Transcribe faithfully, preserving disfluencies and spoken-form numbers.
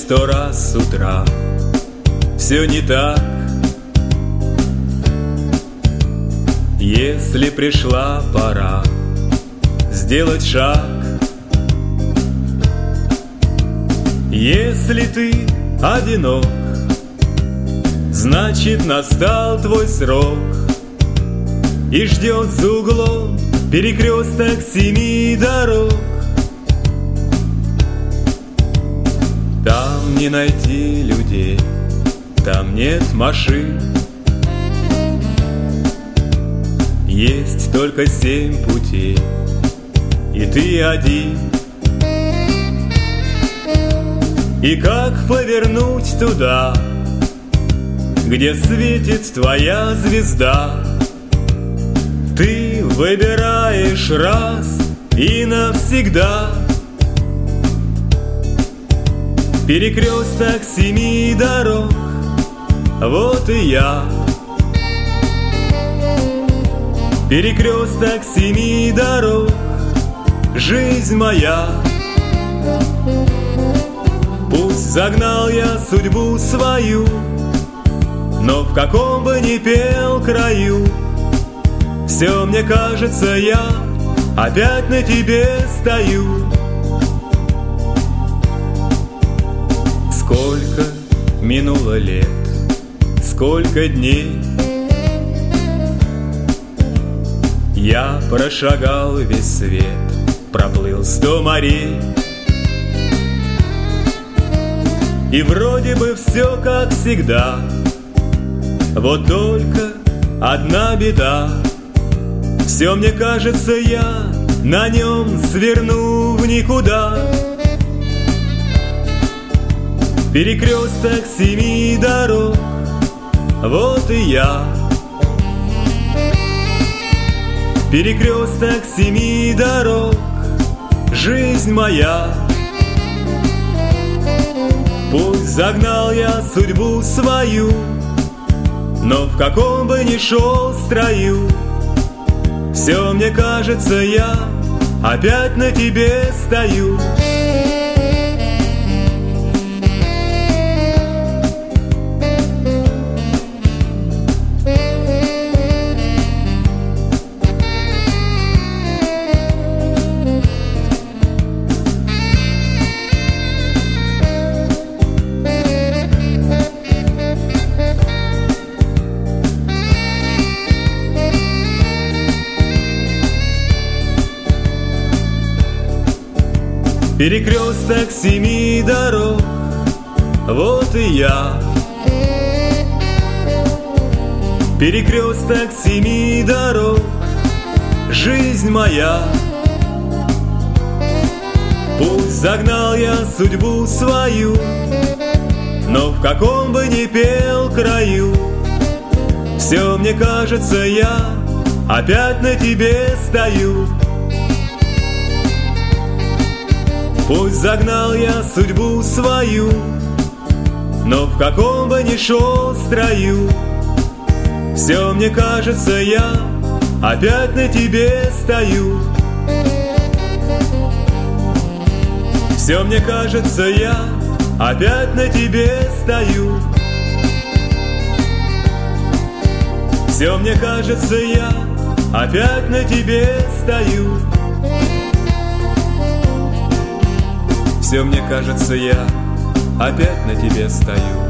сто раз с утра все не так. Если пришла пора сделать шаг, если ты одинок, значит настал твой срок, и ждет за углом перекресток семи дорог. Там не найти людей, там нет машин, есть только семь путей, и ты один. И как повернуть туда, где светит твоя звезда? Ты выбираешь раз и навсегда. Перекресток семи дорог, вот и я. Перекресток семи дорог, жизнь моя. Пусть загнал я судьбу свою, но в каком бы ни пел краю, все мне кажется, я опять на тебе стою. Сколько минуло лет, сколько дней, я прошагал весь свет, проплыл сто морей. И вроде бы все как всегда, вот только одна беда. Все мне кажется, я на нем сверну в никуда. Перекресток семи дорог, вот и я. Перекресток семи дорог, жизнь моя. Пусть загнал я судьбу свою, но в каком бы ни шел строю, все мне кажется, я опять на тебе стою. Перекресток семи дорог, вот и я. Перекресток семи дорог, жизнь моя. Пусть загнал я судьбу свою, но в каком бы ни пел краю, все мне кажется, я опять на тебе стою. Пусть загнал я судьбу свою, но в каком бы ни шел строю, все мне кажется, я опять на тебе стою. Все мне кажется, я опять на тебе стою. Все мне кажется, я опять на тебе стою. Все мне кажется, я опять на тебе стою.